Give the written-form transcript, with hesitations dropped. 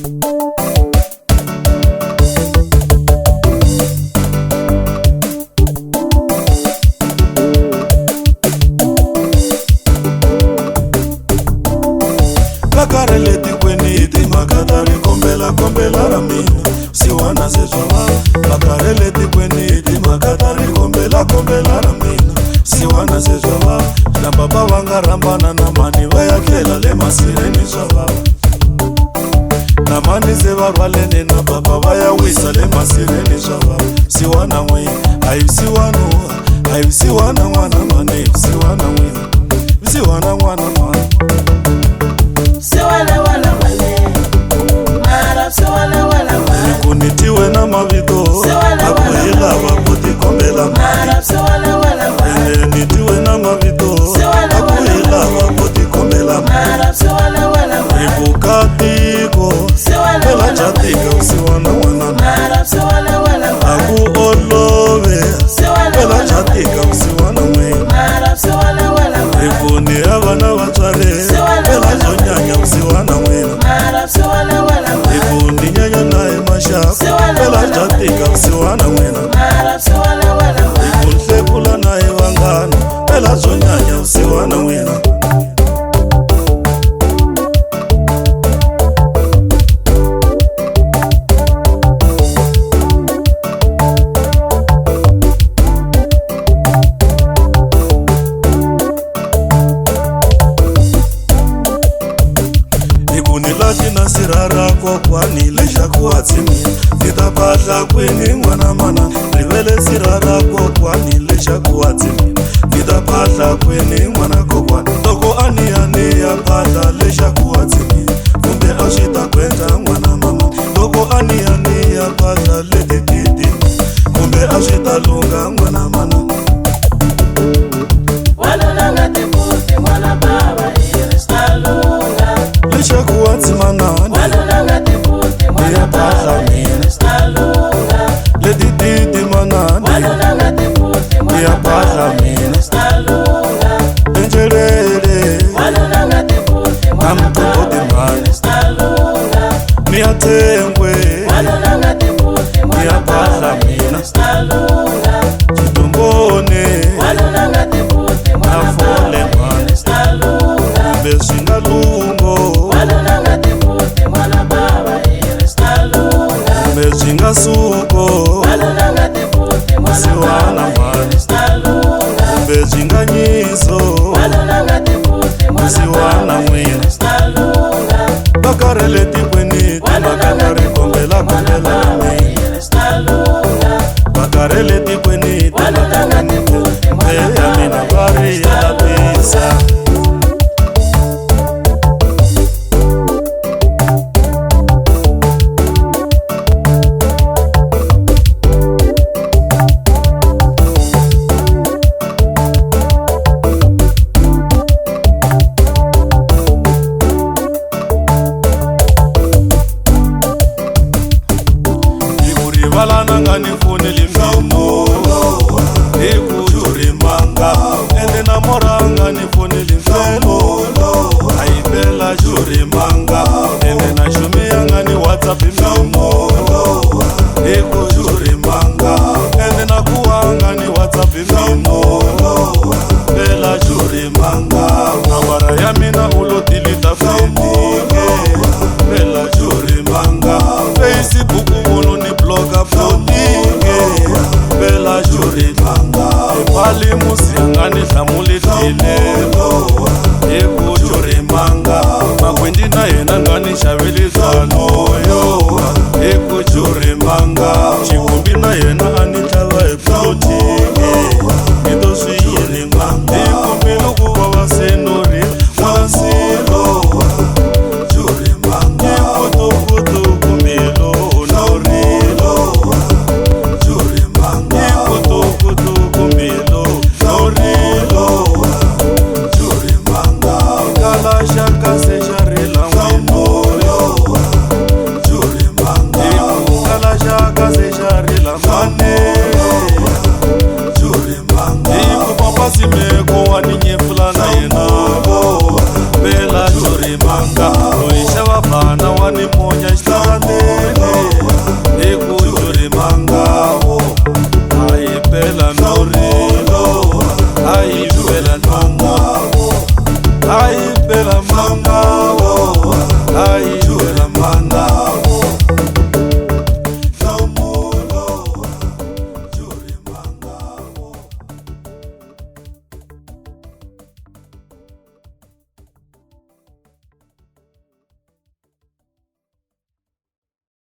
Bakarele tikweni timakatari kombela kombela ramina siwana sejwa. Bakarele tikweni timakatari kombela kombela ramina siwana sejwa. Na baba wanga rambana na mani vayakela le masireni shava. Na mani se varvalene na baba vayawisa le masireni shava. Siwana mwe ayu siwana mwana mane siwana mwe siwana mwana mane siwana wana mane mara siwana wana mane kunitiwe na mavito akuhila waputi kombela mara siwana wana mane nitiwe na mavito akuhila waputi kombela mara siwana wana mane ibukatiko ela chatika usiwana wana mara siwana wana mane aku olove ela chatika usiwana mwe mara siwana wana mane ibuni abana batswale ela zonyanya usiwana mwe mara siwana wana mane ibuni nyanya nae mashaka ela chatika usiwana mwe mara siwana wana mane ibunhlekula nae wangana ela zonyanya usiwana mwe Nilashina sirara kwa kwani lesha kuatimi nitapata kweni mwana mana nivele sirara kwa kwani lesha kuatimi nitapata kweni mwana kwa toko ani ya pata lesha kuatimi kumbe ashita kwenda mwana mama toko ani ya pata ledididi kumbe ashita lunga mwana mana walunanga tiputi mwana baba iristalunga lesha kuatimana walunanga tiputi mwana baba iristalunga ledididi manani walunanga tiputi mwana baba iristalunga enjerere walunanga tiputi mwana baba iristalunga niatengwe walunanga tiputi mwana baba iristalunga chitumbone walunanga tiputi mwana baba iristalunga bezingalungo walunanga tiputi mwana baba iristalunga bezingasuko walunanga tiputi mwana baba iristalunga bezinganyiso walunanga tiputi mwana siwana baba mwina iristalunga bakarele tikweni timakatari kombela kombela mwina iristalunga bakarele tikweni walunanga tiputi mwana eyamina bari ya pisa Valana ni funeli mamo ekujuri manga ende na moranga ni funeli mamo aibela juri manga ende na shumia ni WhatsApp mamo ekujuri manga ende na kuanga ni WhatsApp mamo bela juri manga nambara ya mina ulotilita fenike bela juri manga Facebook uno ni bloga fonike bela juri manga epali musiangani hlamulitile eko juri manga makwendi na yena ngani xavelizano yo lela mama